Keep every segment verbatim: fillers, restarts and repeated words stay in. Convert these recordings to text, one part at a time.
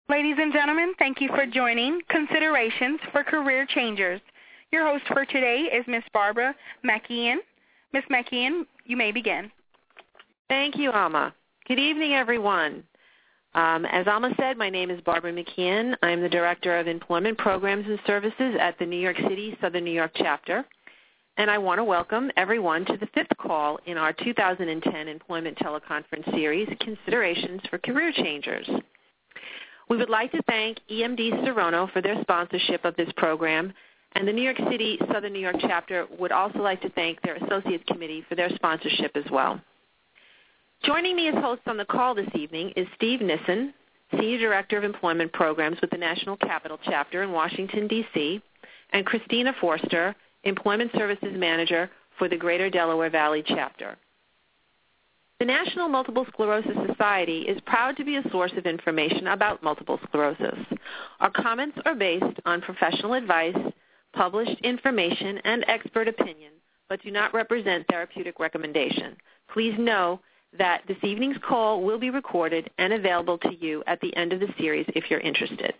Ladies and gentlemen, thank you for joining Considerations for Career Changers. Your host for today is Miss Barbara McKeon. Miss McKeon, you may begin. Thank you, Alma. Good evening, everyone. Um, as Alma said, my name is Barbara McKeon. I'm the Director of Employment Programs and Services at the New York City Southern New York chapter, and I want to welcome everyone to the fifth call in our two thousand ten Employment Teleconference Series, Considerations for Career Changers. We would like to thank E M D Serono for their sponsorship of this program, and the New York City Southern New York chapter would also like to thank their Associates Committee for their sponsorship as well. Joining me as host on the call this evening is Steve Nissen, Senior Director of Employment Programs with the National Capital Chapter in Washington, D C, and Christina Forster, Employment Services Manager for the Greater Delaware Valley Chapter. The National Multiple Sclerosis Society is proud to be a source of information about multiple sclerosis. Our comments are based on professional advice, published information, and expert opinion, but do not represent therapeutic recommendation. Please know that this evening's call will be recorded and available to you at the end of the series if you're interested.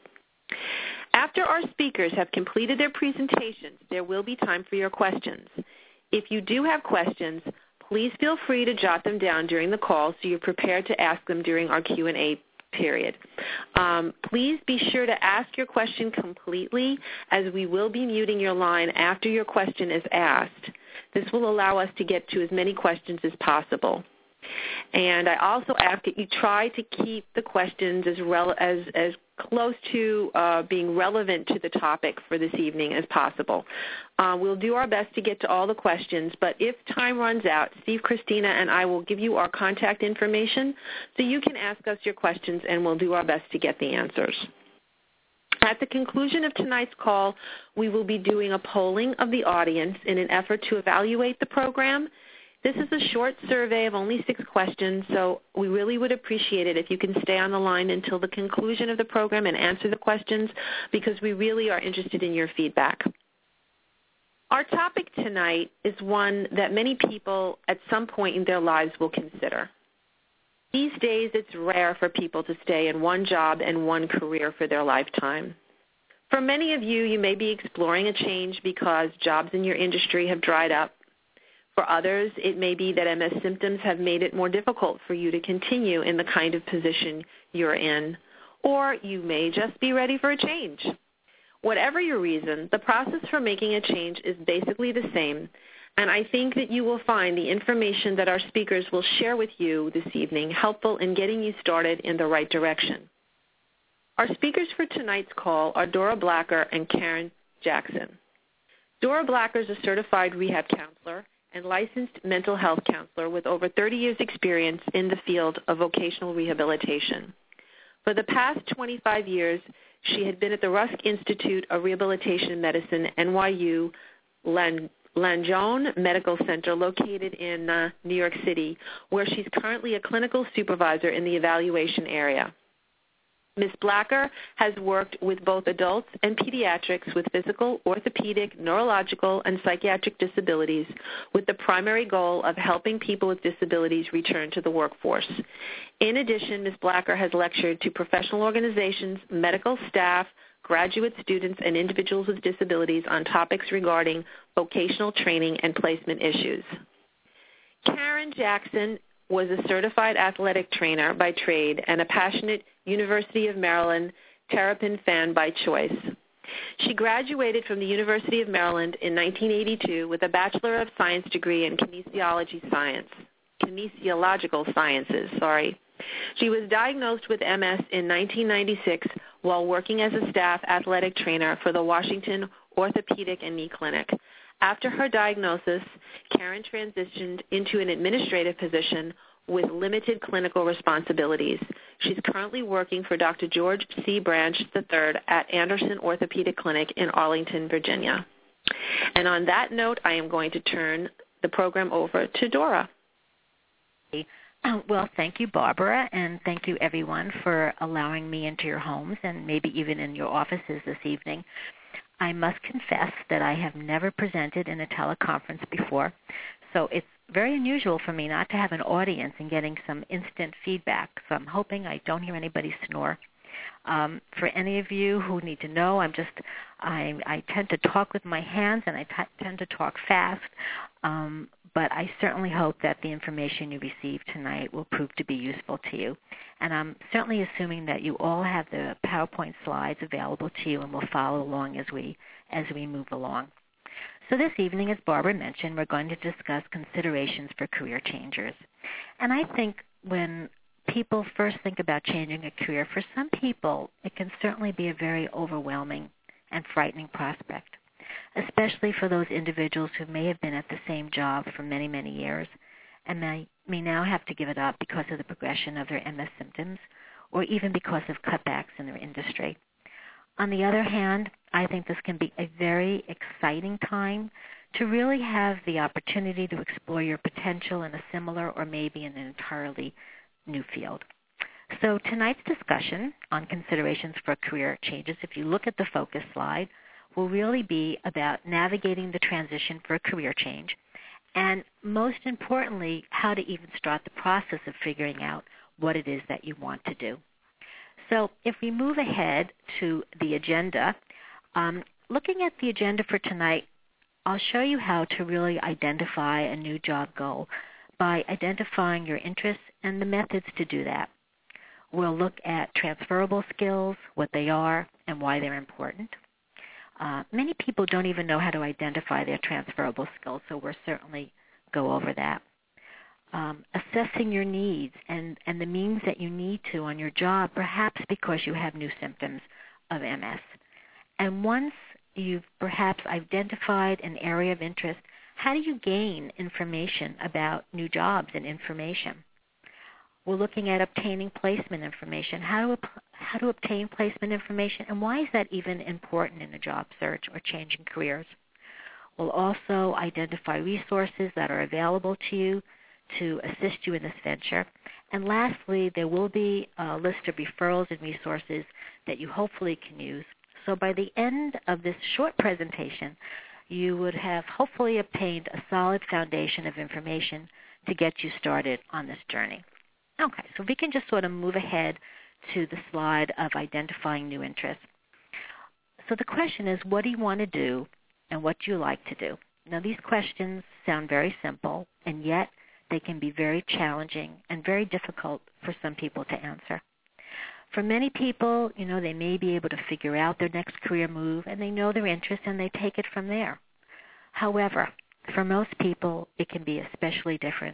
After our speakers have completed their presentations, there will be time for your questions. If you do have questions, please feel free to jot them down during the call so you're prepared to ask them during our Q and A period. Um, please be sure to ask your question completely, as we will be muting your line after your question is asked. This will allow us to get to as many questions as possible. And I also ask that you try to keep the questions as rel- as, as close to uh, being relevant to the topic for this evening as possible. Uh, we'll do our best to get to all the questions, but if time runs out, Steve, Christina, and I will give you our contact information so you can ask us your questions, and we'll do our best to get the answers. At the conclusion of tonight's call, we will be doing a polling of the audience in an effort to evaluate the program. This is a short survey of only six questions, so we really would appreciate it if you can stay on the line until the conclusion of the program and answer the questions, because we really are interested in your feedback. Our topic tonight is one that many people at some point in their lives will consider. These days, it's rare for people to stay in one job and one career for their lifetime. For many of you, you may be exploring a change because jobs in your industry have dried up. For others, it may be that M S symptoms have made it more difficult for you to continue in the kind of position you're in, or you may just be ready for a change. Whatever your reason, the process for making a change is basically the same, and I think that you will find the information that our speakers will share with you this evening helpful in getting you started in the right direction. Our speakers for tonight's call are Dora Blacker and Karen Jackson. Dora Blacker is a certified rehab counselor and licensed mental health counselor with over thirty years' experience in the field of vocational rehabilitation. For the past twenty-five years, she had been at the Rusk Institute of Rehabilitation Medicine, N Y U Langone Medical Center, located in uh, New York City, where she's currently a clinical supervisor in the evaluation area. Miz Blacker has worked with both adults and pediatrics with physical, orthopedic, neurological, and psychiatric disabilities, with the primary goal of helping people with disabilities return to the workforce. In addition, Miz Blacker has lectured to professional organizations, medical staff, graduate students, and individuals with disabilities on topics regarding vocational training and placement issues. Karen Jackson was a certified athletic trainer by trade and a passionate University of Maryland Terrapin fan by choice. She graduated from the University of Maryland in nineteen eighty-two with a Bachelor of Science degree in kinesiology science, kinesiological sciences, sorry. She was diagnosed with M S in nineteen ninety-six while working as a staff athletic trainer for the Washington Orthopedic and Knee Clinic. After her diagnosis, Karen transitioned into an administrative position with limited clinical responsibilities. She's currently working for Doctor George C. Branch the third at Anderson Orthopedic Clinic in Arlington, Virginia. And on that note, I am going to turn the program over to Dora. Well, thank you, Barbara, and thank you, everyone, for allowing me into your homes and maybe even in your offices this evening. I must confess that I have never presented in a teleconference before, so it's very unusual for me not to have an audience and getting some instant feedback. So I'm hoping I don't hear anybody snore. Um, for any of you who need to know, I'm just, I, I tend to talk with my hands and I t- tend to talk fast, um, but I certainly hope that the information you receive tonight will prove to be useful to you. And I'm certainly assuming that you all have the PowerPoint slides available to you and will follow along as we, as we move along. So this evening, as Barbara mentioned, we're going to discuss considerations for career changers. And I think when people first think about changing a career, for some people it can certainly be a very overwhelming and frightening prospect, especially for those individuals who may have been at the same job for many, many years and may, may now have to give it up because of the progression of their M S symptoms or even because of cutbacks in their industry. On the other hand, I think this can be a very exciting time to really have the opportunity to explore your potential in a similar or maybe in an entirely new field. So tonight's discussion on considerations for career changes, if you look at the focus slide, will really be about navigating the transition for a career change and most importantly, how to even start the process of figuring out what it is that you want to do. So if we move ahead to the agenda, um, looking at the agenda for tonight, I'll show you how to really identify a new job goal by identifying your interests and the methods to do that. We'll look at transferable skills, what they are, and why they're important. Uh, many people don't even know how to identify their transferable skills, so we'll certainly go over that. Um, assessing your needs and, and the means that you need to on your job, perhaps because you have new symptoms of M S. And once you've perhaps identified an area of interest, how do you gain information about new jobs and information? We're looking at obtaining placement information, how to, how to obtain placement information, and why is that even important in a job search or changing careers. We'll also identify resources that are available to you to assist you in this venture. And lastly, there will be a list of referrals and resources that you hopefully can use. So by the end of this short presentation, you would have hopefully obtained a solid foundation of information to get you started on this journey. Okay, so we can just sort of move ahead to the slide of identifying new interests. So the question is, what do you want to do and what do you like to do? Now these questions sound very simple, and yet they can be very challenging and very difficult for some people to answer. For many people, you know, they may be able to figure out their next career move and they know their interest and they take it from there. However, for most people, it can be especially different.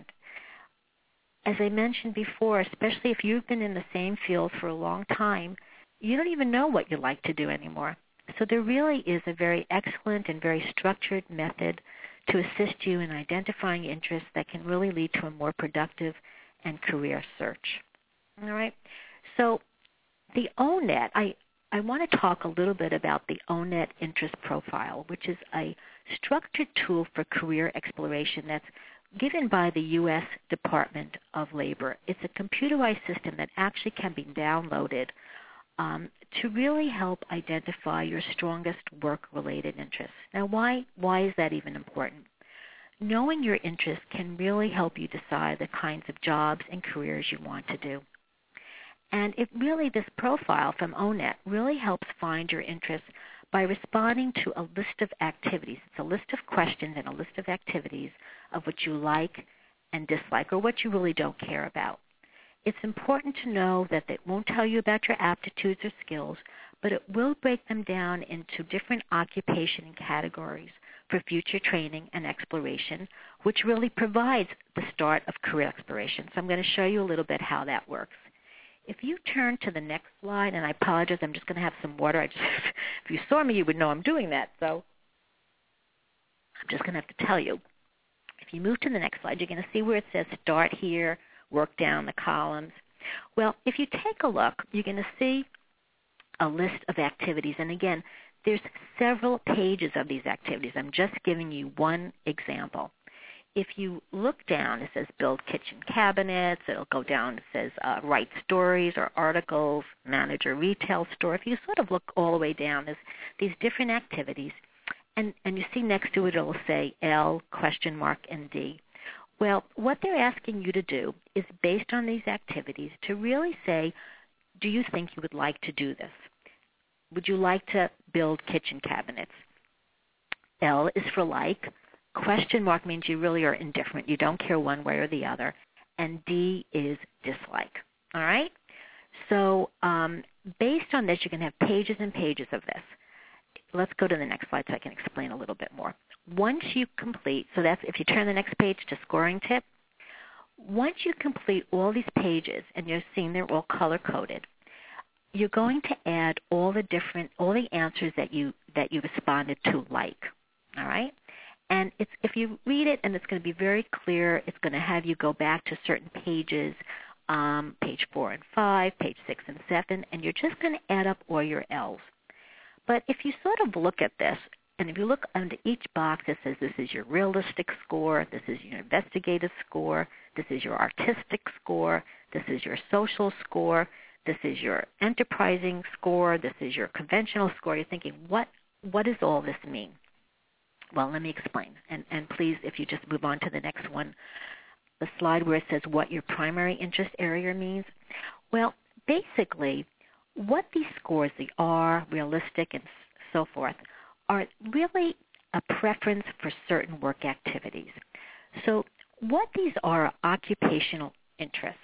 As I mentioned before, especially if you've been in the same field for a long time, you don't even know what you like to do anymore. So there really is a very excellent and very structured method to assist you in identifying interests that can really lead to a more productive and career search. All right? So the O N E T, I, I want to talk a little bit about the O N E T Interest Profile, which is a structured tool for career exploration that's given by the U S Department of Labor. It's a computerized system that actually can be downloaded um, to really help identify your strongest work-related interests. Now, why, why is that even important? Knowing your interests can really help you decide the kinds of jobs and careers you want to do. And it really, this profile from O N E T really helps find your interests by responding to a list of activities. It's a list of questions and a list of activities of what you like and dislike or what you really don't care about. It's important to know that it won't tell you about your aptitudes or skills, but it will break them down into different occupation and categories for future training and exploration, which really provides the start of career exploration. So I'm going to show you a little bit how that works. If you turn to the next slide, and I apologize, I'm just going to have some water. I just, if you saw me, you would know I'm doing that. So I'm just going to have to tell you. If you move to the next slide, you're going to see where it says start here, work down the columns. Well, if you take a look, you're going to see a list of activities. And again, there's several pages of these activities. I'm just giving you one example. If you look down, it says build kitchen cabinets. It'll go down, it says uh, write stories or articles, manage a retail store. If you sort of look all the way down, there's these different activities. And, and you see next to it, it'll say L, question mark, and D. Well, what they're asking you to do is based on these activities to really say, do you think you would like to do this? Would you like to build kitchen cabinets? L is for like. Question mark means you really are indifferent. You don't care one way or the other. And D is dislike. All right? So um, based on this, you're going to have pages and pages of this. Let's go to the next slide so I can explain a little bit more. Once you complete, so that's if you turn the next page to scoring tip, once you complete all these pages, and you're seeing they're all color-coded, you're going to add all the different, all the answers that you that you responded to like. All right? And it's, if you read it, and it's going to be very clear, it's going to have you go back to certain pages, um, page four and five, page six and seven, and you're just going to add up all your L's. But if you sort of look at this, and if you look under each box, it says this is your realistic score, this is your investigative score, this is your artistic score, this is your social score, this is your enterprising score, this is your conventional score. You're thinking, what what does all this mean? Well, let me explain. And, and please, if you just move on to the next one, the slide where it says what your primary interest area means. Well, basically, what these scores, the R, realistic, and so forth, are really a preference for certain work activities. So what these are are occupational interests.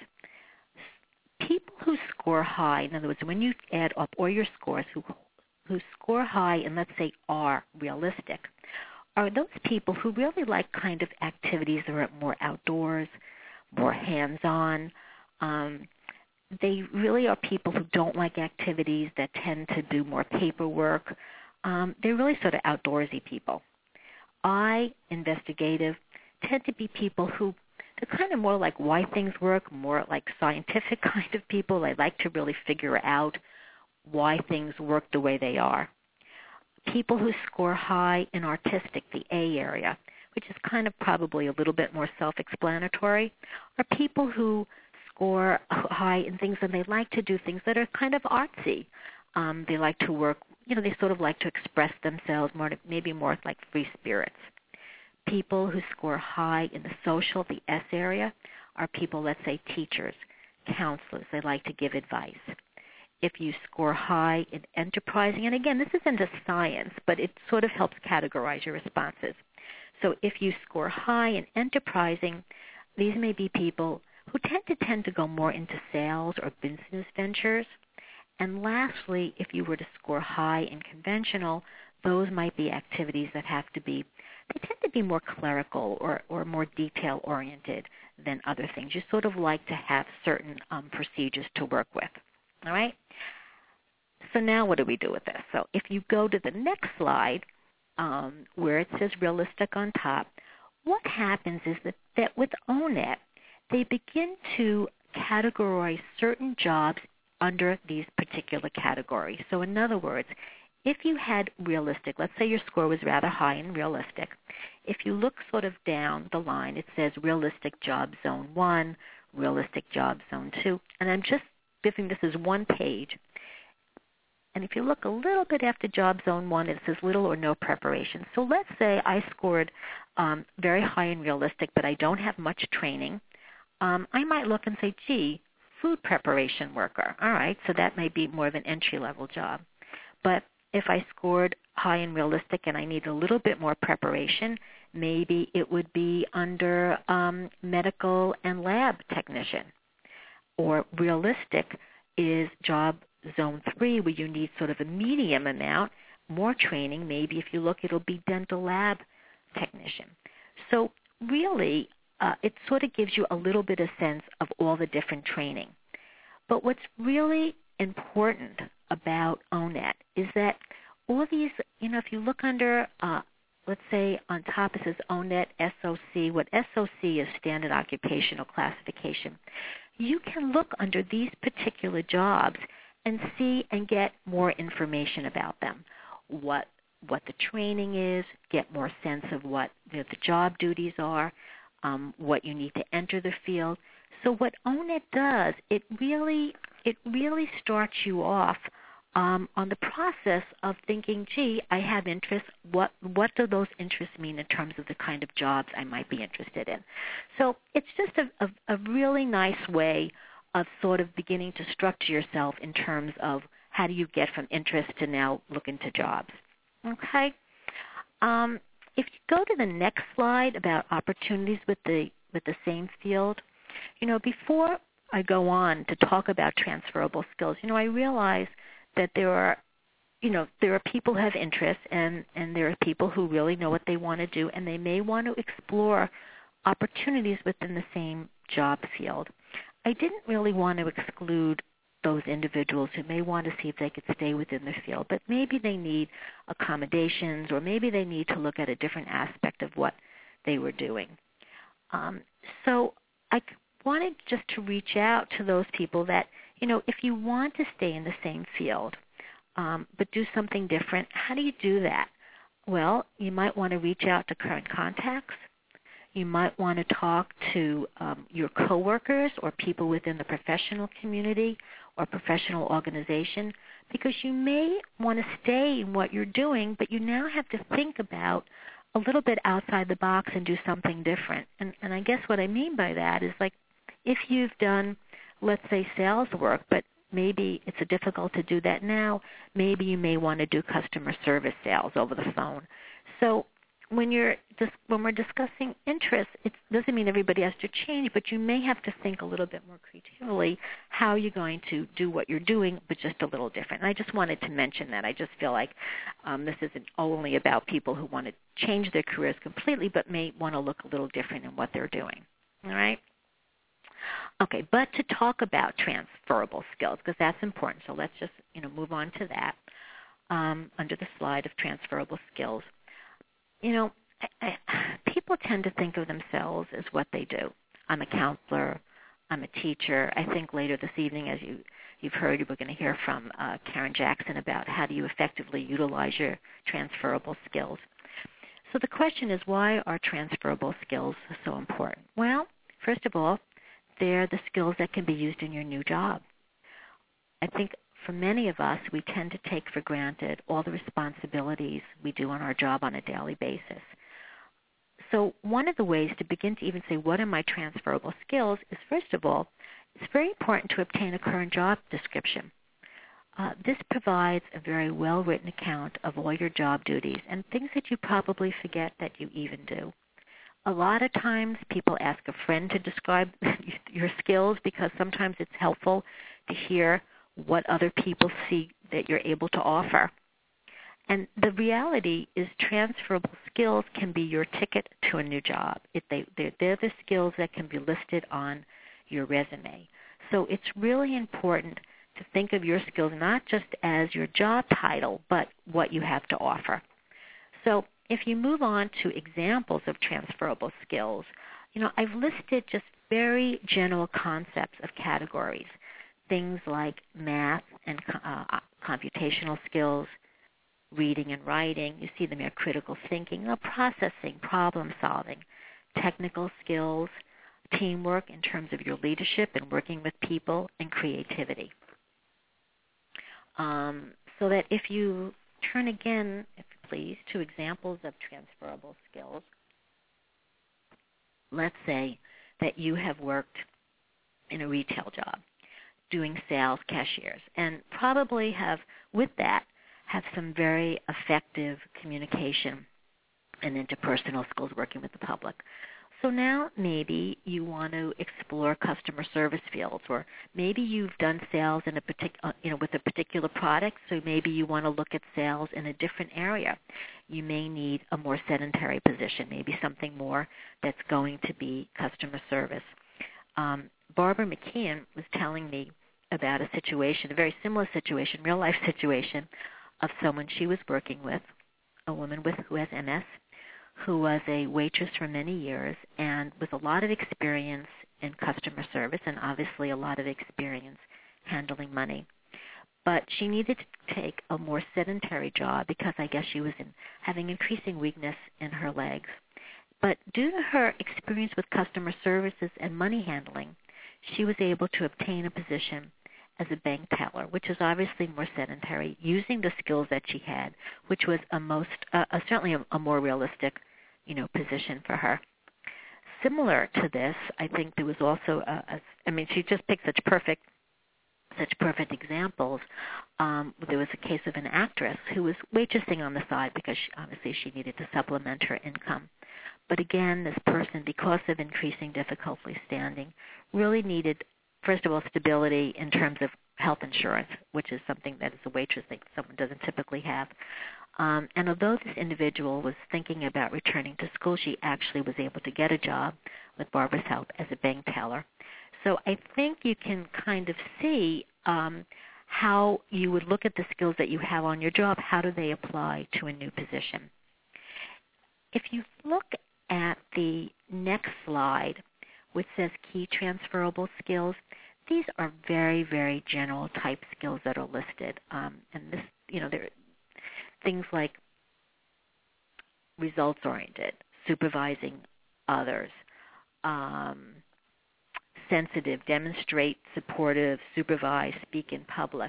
People who score high, in other words, when you add up all your scores, who, who score high and let's say are realistic, are those people who really like kind of activities that are more outdoors, more hands-on. Um, they really are people who don't like activities that tend to do more paperwork. Um, they're really sort of outdoorsy people. I, investigative, tend to be people who they're kind of more like why things work, more like scientific kind of people. They like to really figure out why things work the way they are. People who score high in artistic, the A area, which is kind of probably a little bit more self-explanatory, are people who score high in things and they like to do things that are kind of artsy. Um, they like to work, you know, they sort of like to express themselves more, maybe more like free spirits. People who score high in the social, the S area, are people, let's say, teachers, counselors. They like to give advice. If you score high in enterprising, and again, this isn't a science, but it sort of helps categorize your responses. So if you score high in enterprising, these may be people who tend to tend to go more into sales or business ventures. And lastly, if you were to score high in conventional, those might be activities that have to be, they tend to be more clerical or, or more detail-oriented than other things. You sort of like to have certain um, procedures to work with. All right? So now what do we do with this? So if you go to the next slide um, where it says realistic on top, what happens is that, that with O Net, they begin to categorize certain jobs under these particular categories. So in other words, if you had realistic, let's say your score was rather high in realistic, if you look sort of down the line, it says realistic job zone one, realistic job zone two, and I'm just giving this as one page. And if you look a little bit after job zone one, it says little or no preparation. So let's say I scored um, very high in realistic, but I don't have much training. Um, I might look and say, gee, food preparation worker. All right, so that may be more of an entry-level job. But if I scored high in realistic and I need a little bit more preparation, maybe it would be under um, medical and lab technician. Or realistic is job zone three, where you need sort of a medium amount, more training. Maybe if you look, it'll be dental lab technician. So really, uh, it sort of gives you a little bit of sense of all the different training. But what's really important about O Net is that all these, you know, if you look under, uh, let's say on top it says O Net S O C, what S O C is Standard Occupational Classification, you can look under these particular jobs and see and get more information about them, what what the training is, get more sense of what the, the job duties are, um, what you need to enter the field. So what O Net does, it really it really starts you off um, on the process of thinking, gee, I have interests. What what do those interests mean in terms of the kind of jobs I might be interested in? So it's just a, a, a really nice way of sort of beginning to structure yourself in terms of how do you get from interest to now look into jobs. Okay? Um, if you go to the next slide about opportunities with the with the same field, you know, before I go on to talk about transferable skills, you know, I realize that there are, you know, there are people who have interests and, and there are people who really know what they want to do, and they may want to explore opportunities within the same job field. I didn't really want to exclude those individuals who may want to see if they could stay within the field, but maybe they need accommodations or maybe they need to look at a different aspect of what they were doing. Um, so I wanted just to reach out to those people that, you know, if you want to stay in the same field um, but do something different, how do you do that? Well, you might want to reach out to current contacts. You might want to talk to um, your coworkers or people within the professional community or professional organization, because you may want to stay in what you're doing, but you now have to think about a little bit outside the box and do something different. And, and I guess what I mean by that is, like, if you've done, let's say, sales work, but maybe it's difficult to do that now, maybe you may want to do customer service sales over the phone. So when you're just, when we're discussing interests, it doesn't mean everybody has to change, but you may have to think a little bit more creatively how you're going to do what you're doing, but just a little different. And I just wanted to mention that. I just feel like um, this isn't only about people who want to change their careers completely, but may want to look a little different in what they're doing. All right? Okay, but to talk about transferable skills, because that's important, so let's just, you know, move on to that um, under the slide of transferable skills. You know, I, I, people tend to think of themselves as what they do. I'm a counselor. I'm a teacher. I think later this evening, as you, you've heard, we're going to hear from uh, Karen Jackson about how do you effectively utilize your transferable skills. So the question is, why are transferable skills so important? Well, first of all, they're the skills that can be used in your new job. I think for many of us, we tend to take for granted all the responsibilities we do on our job on a daily basis. So one of the ways to begin to even say, what are my transferable skills, is first of all, it's very important to obtain a current job description. Uh, this provides a very well-written account of all your job duties and things that you probably forget that you even do. A lot of times people ask a friend to describe your skills because sometimes it's helpful to hear what other people see that you're able to offer. And the reality is transferable skills can be your ticket to a new job. It, they, they're, they're the skills that can be listed on your resume. So it's really important to think of your skills not just as your job title, but what you have to offer. So if you move on to examples of transferable skills, you know, I've listed just very general concepts of categories. Things like math and uh, computational skills, reading and writing. You see them here, critical thinking, you know, processing, problem solving, technical skills, teamwork in terms of your leadership and working with people, and creativity. Um, so that if you turn again, if you please, to examples of transferable skills, let's say that you have worked in a retail job, doing sales, cashiers, and probably have, with that, have some very effective communication and interpersonal skills working with the public. So now maybe you want to explore customer service fields, or maybe you've done sales in a partic- uh, you know, with a particular product, so maybe you want to look at sales in a different area. You may need a more sedentary position, maybe something more that's going to be customer service. Um, Barbara McKeon was telling me about a situation, a very similar situation, real-life situation, of someone she was working with, a woman with who has M S, who was a waitress for many years and with a lot of experience in customer service and obviously a lot of experience handling money. But she needed to take a more sedentary job because I guess she was in, having increasing weakness in her legs. But due to her experience with customer services and money handling, she was able to obtain a position as a bank teller, which is obviously more sedentary, using the skills that she had, which was a most uh, a, certainly a, a more realistic, you know, position for her. similar to this, I think there was also, a, a, I mean, she just picked such perfect such perfect examples. Um, there was a case of an actress who was waitressing on the side because she, obviously she needed to supplement her income. But again, this person, because of increasing difficulty standing, really needed, first of all, stability in terms of health insurance, which is something that as a waitress that someone doesn't typically have. Um, and although this individual was thinking about returning to school, she actually was able to get a job with Barbara's help as a bank teller. So I think you can kind of see um, how you would look at the skills that you have on your job. How do they apply to a new position? If you look at the next slide, which says key transferable skills, these are very, very general type skills that are listed. Um, and this, you know, there are things like results-oriented, supervising others, um, sensitive, demonstrate, supportive, supervise, speak in public.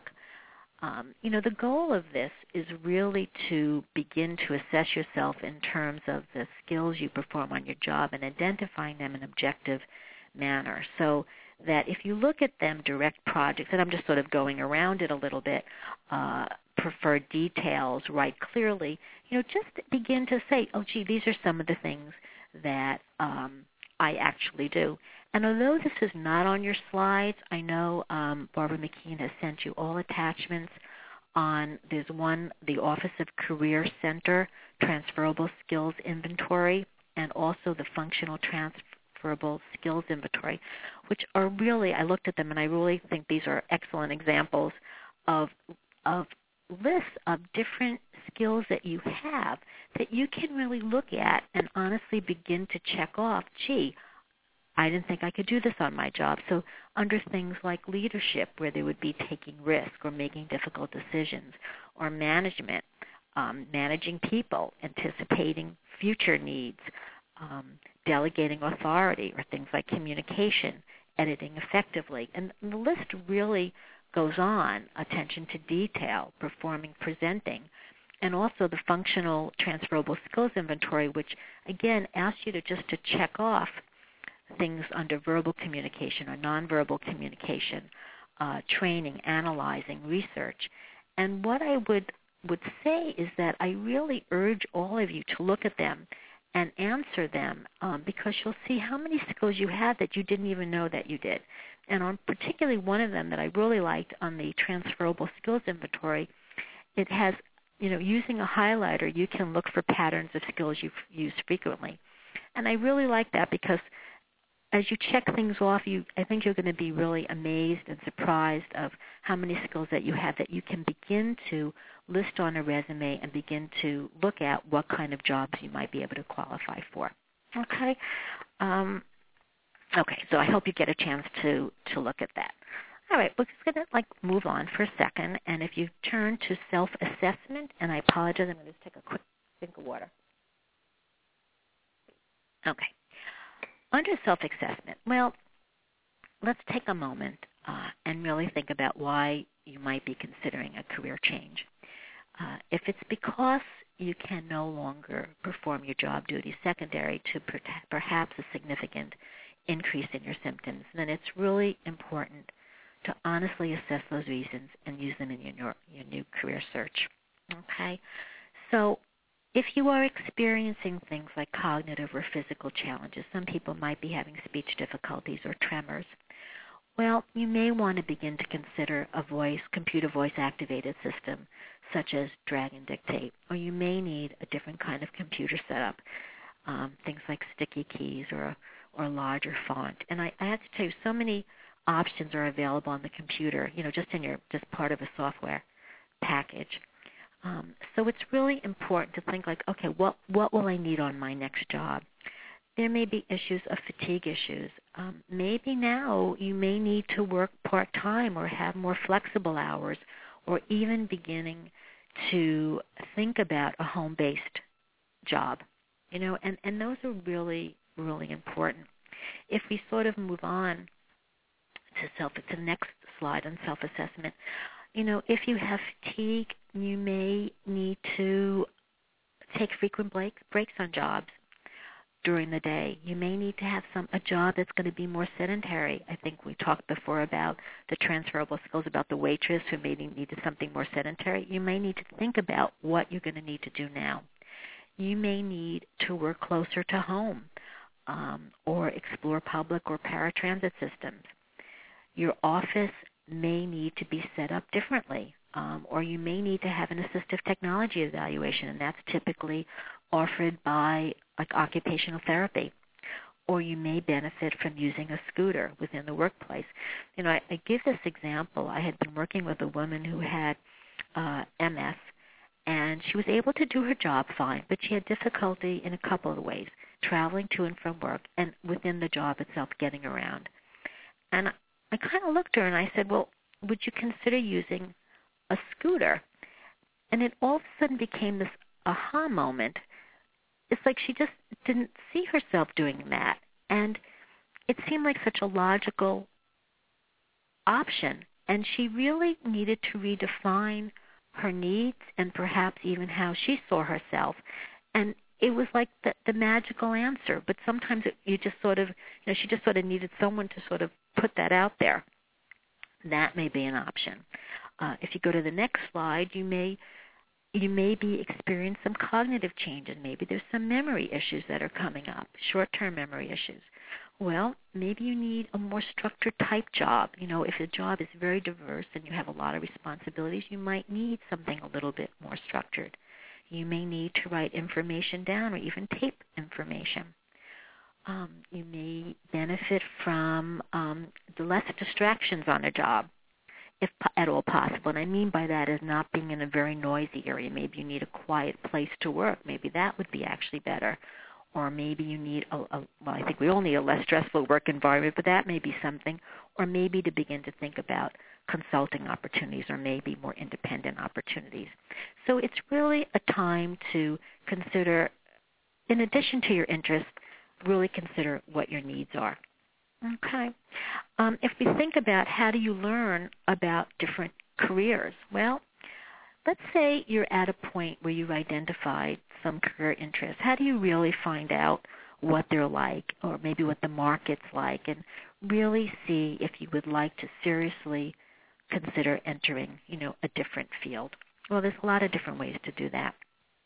Um, you know, the goal of this is really to begin to assess yourself in terms of the skills you perform on your job and identifying them in an objective manner. So that if you look at them direct projects, and I'm just sort of going around it a little bit, uh, prefer details, write clearly, you know, just begin to say, oh, gee, these are some of the things that um, I actually do. And although this is not on your slides, I know um, Barbara McKeon has sent you all attachments on, there's one, the Office of Career Center Transferable Skills Inventory, and also the Functional Transferable Skills Inventory, which are really, I looked at them and I really think these are excellent examples of of lists of different skills that you have that you can really look at and honestly begin to check off, gee, I didn't think I could do this on my job. So under things like leadership, where they would be taking risk or making difficult decisions, or management, um, managing people, anticipating future needs, um, delegating authority, or things like communication, editing effectively. And the list really goes on, attention to detail, performing, presenting, and also the Functional Transferable Skills Inventory, which, again, asks you to just to check off things under verbal communication or nonverbal communication, uh, training, analyzing, research. And what I would, would say is that I really urge all of you to look at them and answer them um, because you'll see how many skills you have that you didn't even know that you did. And on particularly one of them that I really liked on the Transferable Skills Inventory, it has, you know, using a highlighter, you can look for patterns of skills you've used frequently. And I really like that because as you check things off, you I think you're going to be really amazed and surprised of how many skills that you have that you can begin to list on a resume and begin to look at what kind of jobs you might be able to qualify for. Okay? Um, okay, so I hope you get a chance to, to look at that. All right, we're just going to like move on for a second, and if you turn to self-assessment, and I apologize, I'm going to just take a quick drink of water. Okay. Under self-assessment, well, let's take a moment uh, and really think about why you might be considering a career change. Uh, if it's because you can no longer perform your job duties secondary to per- perhaps a significant increase in your symptoms, then it's really important to honestly assess those reasons and use them in your, your new career search. Okay? So if you are experiencing things like cognitive or physical challenges, some people might be having speech difficulties or tremors, well, you may want to begin to consider a voice, computer voice-activated system, such as Drag and Dictate, or you may need a different kind of computer setup, um, things like sticky keys or or larger font. And I, I have to tell you, so many options are available on the computer, you know, just in your just part of a software package. Um, so it's really important to think like, okay, what what will I need on my next job? There may be issues of fatigue issues. Um, maybe now you may need to work part-time or have more flexible hours, or even beginning to think about a home-based job. You know, and, and those are really, really important. If we sort of move on to self, to the next slide on self-assessment, you know, if you have fatigue, you may need to take frequent break, breaks on jobs. during the day. You may need to have some a job that's going to be more sedentary. I think we talked before about the transferable skills, about the waitress who maybe needed something more sedentary. You may need to think about what you're going to need to do now. You may need to work closer to home um, or explore public or paratransit systems. Your office may need to be set up differently, um, or you may need to have an assistive technology evaluation, and that's typically offered by like occupational therapy. Or you may benefit from using a scooter within the workplace. You know, I, I give this example. I had been working with a woman who had uh, M S, and she was able to do her job fine, but she had difficulty in a couple of ways, traveling to and from work and within the job itself, getting around. And I kind of looked at her and I said, well, would you consider using a scooter? And it all of a sudden became this aha moment. It's like she just didn't see herself doing that. And it seemed like such a logical option. And she really needed to redefine her needs and perhaps even how she saw herself. And it was like the, the magical answer. But sometimes it, you just sort of, you know, she just sort of needed someone to sort of put that out there. That may be an option. Uh, if you go to the next slide, you may you may be experiencing some cognitive changes. Maybe there's some memory issues that are coming up, short-term memory issues. Well, maybe you need a more structured type job. You know, if the job is very diverse and you have a lot of responsibilities, you might need something a little bit more structured. You may need to write information down or even tape information. Um, you may benefit from um, the less distractions on a job, if at all possible. And I mean by that is not being in a very noisy area. Maybe you need a quiet place to work. Maybe that would be actually better. Or maybe you need, a, a well, I think we all need a less stressful work environment, but that may be something. Or maybe to begin to think about consulting opportunities or maybe more independent opportunities. So it's really a time to consider, in addition to your interests, really consider what your needs are. Okay. Um, if we think about how do you learn about different careers, well, let's say you're at a point where you've identified some career interests. How do you really find out what they're like or maybe what the market's like and really see if you would like to seriously consider entering, you know, a different field? Well, there's a lot of different ways to do that.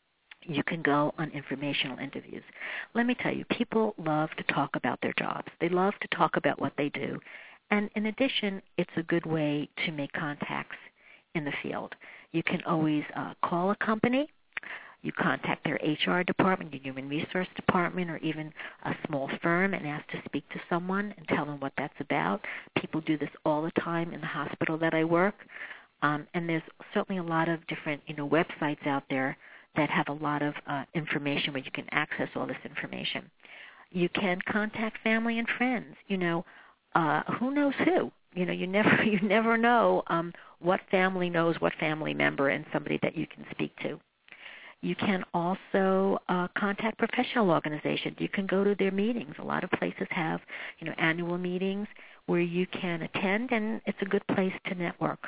You can go on informational interviews. Let me tell you, people love to talk about their jobs. They love to talk about what they do. And in addition, it's a good way to make contacts in the field. You can always uh, call a company. You contact their H R department, your human resource department, or even a small firm and ask to speak to someone and tell them what that's about. People do this all the time in the hospital that I work. Um, and there's certainly a lot of different, you know, websites out there that have a lot of uh, information where you can access all this information. You can contact family and friends. You know, uh, who knows who? You know, you never you never know um, what family knows what family member and somebody that you can speak to. You can also uh, contact professional organizations. You can go to their meetings. A lot of places have, you know, annual meetings where you can attend, and it's a good place to network.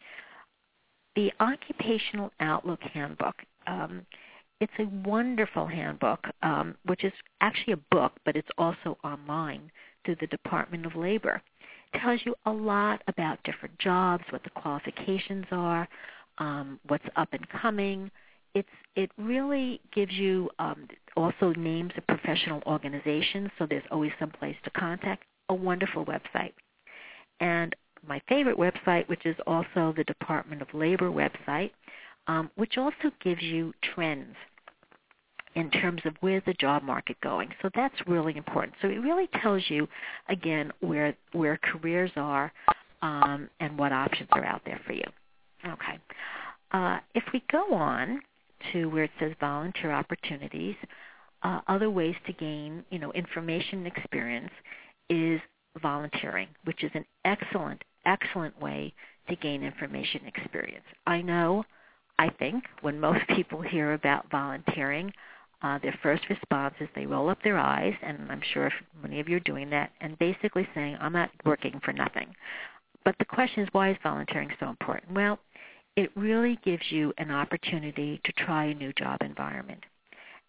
The Occupational Outlook Handbook. Um, it's a wonderful handbook, um, which is actually a book, but it's also online through the Department of Labor. It tells you a lot about different jobs, what the qualifications are, um, what's up and coming. It's it really gives you um, also names of professional organizations, so there's always some place to contact. A wonderful website. And my favorite website, which is also the Department of Labor website, um, which also gives you trends in terms of where's the job market going. So that's really important. So it really tells you, again, where where careers are um, and what options are out there for you. Okay. Uh, if we go on to where it says volunteer opportunities, uh, other ways to gain, you know, information and experience is volunteering, which is an excellent, excellent way to gain information and experience. I know, I think, when most people hear about volunteering, uh, their first response is they roll up their eyes, and I'm sure if many of you are doing that, and basically saying, I'm not working for nothing. But the question is, why is volunteering so important? Well, it really gives you an opportunity to try a new job environment.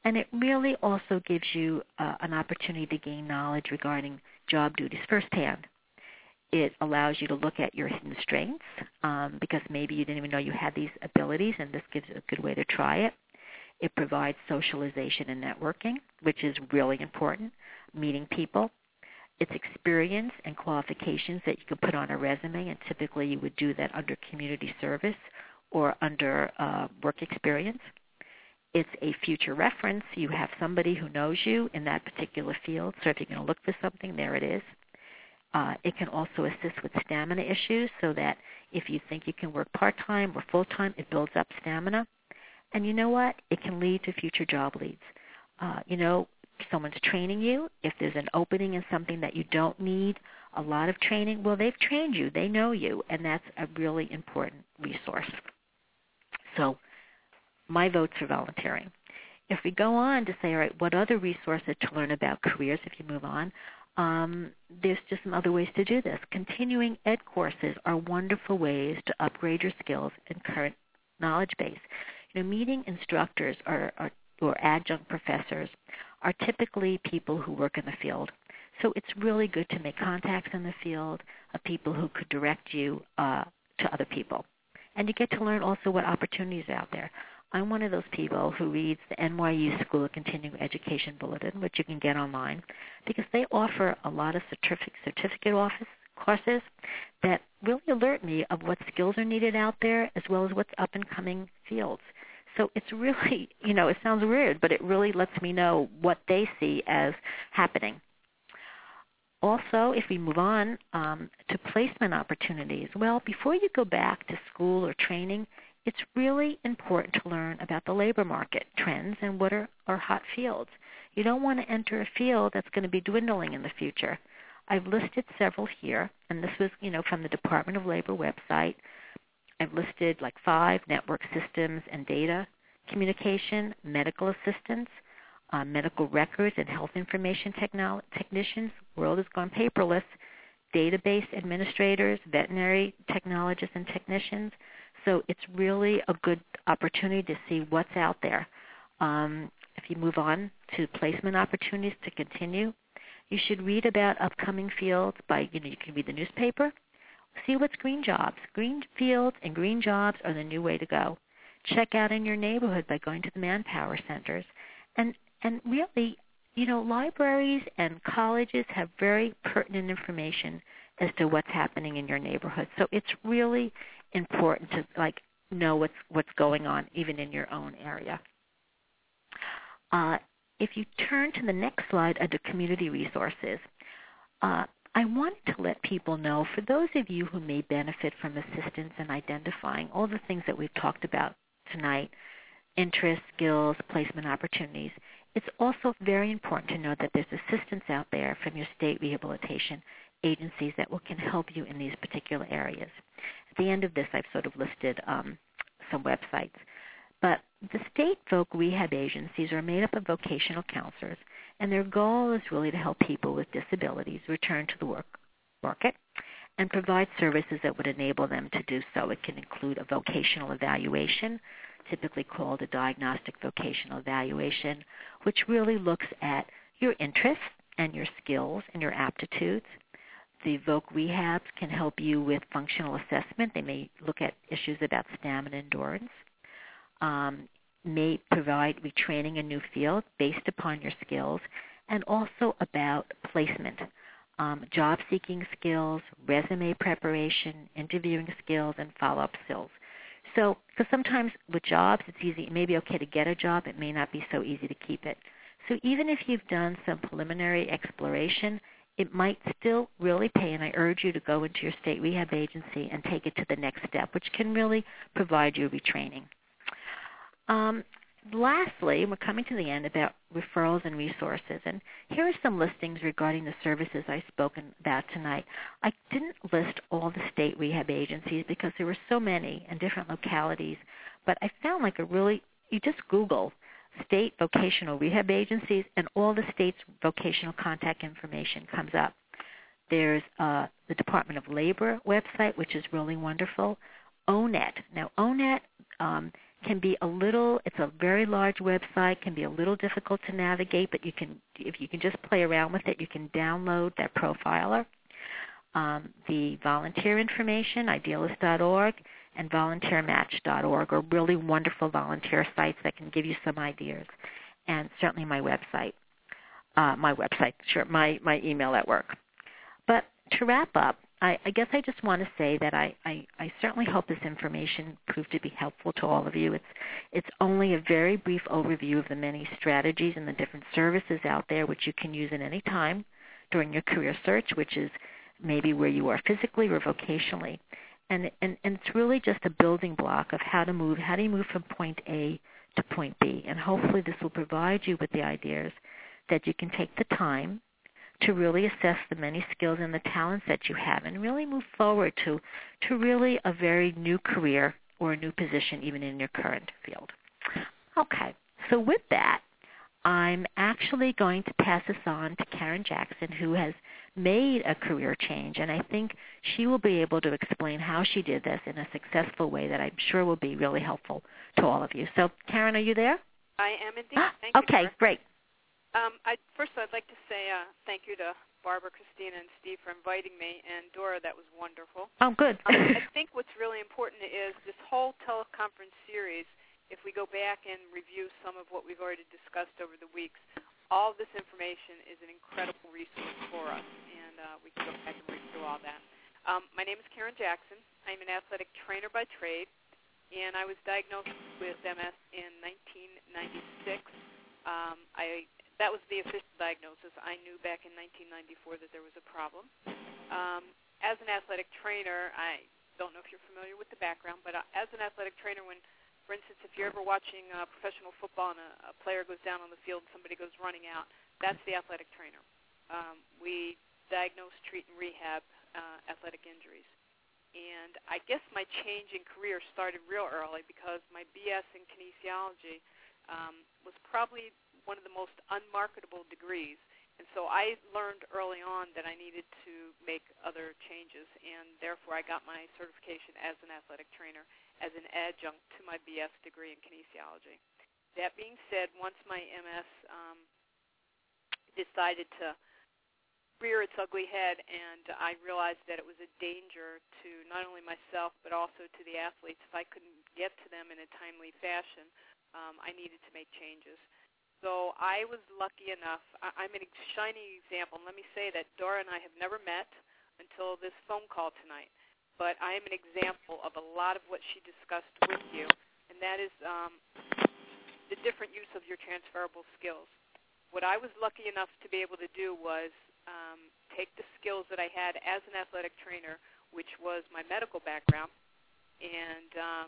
And it really also gives you uh, an opportunity to gain knowledge regarding job duties firsthand. It allows you to look at your hidden strengths um, because maybe you didn't even know you had these abilities, and this gives you a good way to try it. It provides socialization and networking, which is really important, meeting people. It's experience and qualifications that you can put on a resume, and typically you would do that under community service or under uh, work experience. It's a future reference. You have somebody who knows you in that particular field, so if you're going to look for something, there it is. Uh, it can also assist with stamina issues so that if you think you can work part-time or full-time, it builds up stamina. And you know what? It can lead to future job leads. Uh, you know, someone's training you. If there's an opening in something that you don't need a lot of training, well, they've trained you. They know you, and that's a really important resource. So my vote's for volunteering. If we go on to say, all right, what other resources to learn about careers if you move on, um, there's just some other ways to do this. Continuing ed courses are wonderful ways to upgrade your skills and current knowledge base. You know, meeting instructors are, are, or adjunct professors are typically people who work in the field. So it's really good to make contacts in the field of people who could direct you uh, to other people. And you get to learn also what opportunities are out there. I'm one of those people who reads the N Y U School of Continuing Education Bulletin, which you can get online, because they offer a lot of certificate, certificate office courses that really alert me of what skills are needed out there as well as what's up-and-coming fields. So it's really, you know, it sounds weird, but it really lets me know what they see as happening. Also, if we move on um, to placement opportunities, well, before you go back to school or training, it's really important to learn about the labor market trends and what are, are hot fields. You don't want to enter a field that's going to be dwindling in the future. I've listed several here, and this was, you know, from the Department of Labor website. I've listed like five: network systems and data communication, medical assistants, uh, medical records and health information technolo- technicians. The world has gone paperless. Database administrators, veterinary technologists and technicians. So it's really a good opportunity to see what's out there. Um, if you move on to placement opportunities to continue, you should read about upcoming fields by, you know, you can read the newspaper, see what's green jobs. Green fields and green jobs are the new way to go. Check out in your neighborhood by going to the manpower centers. And, and really, you know, libraries and colleges have very pertinent information as to what's happening in your neighborhood. So it's really important to like know what's what's going on even in your own area. Uh, if you turn to the next slide under community resources, uh, I wanted to let people know, for those of you who may benefit from assistance in identifying all the things that we've talked about tonight, interests, skills, placement opportunities, it's also very important to know that there's assistance out there from your state rehabilitation agencies that will can help you in these particular areas. At the end of this, I've sort of listed um, some websites. But the state voc rehab agencies are made up of vocational counselors, and their goal is really to help people with disabilities return to the work market and provide services that would enable them to do so. It can include a vocational evaluation, typically called a diagnostic vocational evaluation, which really looks at your interests and your skills and your aptitudes. The voc rehabs can help you with functional assessment. They may look at issues about stamina endurance, um, may provide retraining a new field based upon your skills, and also about placement, um, job-seeking skills, resume preparation, interviewing skills, and follow-up skills. So, because sometimes with jobs, it's easy. It may be okay to get a job. It may not be so easy to keep it. So even if you've done some preliminary exploration, it might still really pay, and I urge you to go into your state rehab agency and take it to the next step, which can really provide you retraining. Um, lastly, we're coming to the end about referrals and resources, and here are some listings regarding the services I've spoken about tonight. I didn't list all the state rehab agencies because there were so many in different localities, but I found like a really, you just Google state vocational rehab agencies, and all the state's vocational contact information comes up. There's uh, the Department of Labor website, which is really wonderful. O N E T. Now, O N E T um, can be a little, it's a very large website, can be a little difficult to navigate, but you can, if you can just play around with it, you can download that profiler. Um, the volunteer information, idealist dot org and volunteer match dot org are really wonderful volunteer sites that can give you some ideas. And certainly my website, uh, my website, sure, my, my email at work. But to wrap up, I, I guess I just want to say that I, I, I certainly hope this information proved to be helpful to all of you. It's, it's only a very brief overview of the many strategies and the different services out there which you can use at any time during your career search, which is maybe where you are physically or vocationally. And, and, and it's really just a building block of how to move, how do you move from point A to point B. And hopefully this will provide you with the ideas that you can take the time to really assess the many skills and the talents that you have and really move forward to, to really a very new career or a new position even in your current field. Okay, so with that, I'm actually going to pass this on to Karen Jackson, who has made a career change, and I think she will be able to explain how she did this in a successful way that I'm sure will be really helpful to all of you. So, Karen, are you there? I am indeed. Thank you. Okay, Dora. great. Um, I, first, I'd like to say uh, thank you to Barbara, Christina, and Steve for inviting me, and Dora, that was wonderful. Oh, good. um, I think what's really important is this whole teleconference series, if we go back and review some of what we've already discussed over the weeks, all of this information is an incredible resource for us, and uh, we can go back and read through all that. Um, my name is Karen Jackson. I'm an athletic trainer by trade, and I was diagnosed with M S in nineteen ninety-six. Um, I That was the official diagnosis. I knew back in nineteen ninety-four that there was a problem. Um, as an athletic trainer, I don't know if you're familiar with the background, but uh, as an athletic trainer, when, for instance, if you're ever watching uh, professional football and a, a player goes down on the field and somebody goes running out, that's the athletic trainer. Um, we diagnose, treat, and rehab uh, athletic injuries. And I guess my change in career started real early because my B S in kinesiology um, was probably one of the most unmarketable degrees. And so I learned early on that I needed to make other changes, and therefore I got my certification as an athletic trainer as an adjunct to my B S degree in kinesiology. That being said, once my M S um, decided to rear its ugly head, and I realized that it was a danger to not only myself but also to the athletes. If I couldn't get to them in a timely fashion, um, I needed to make changes. So I was lucky enough. I'm a shining example. And let me say that Dora and I have never met until this phone call tonight. But I am an example of a lot of what she discussed with you, and that is um, the different use of your transferable skills. What I was lucky enough to be able to do was um, take the skills that I had as an athletic trainer, which was my medical background, and um,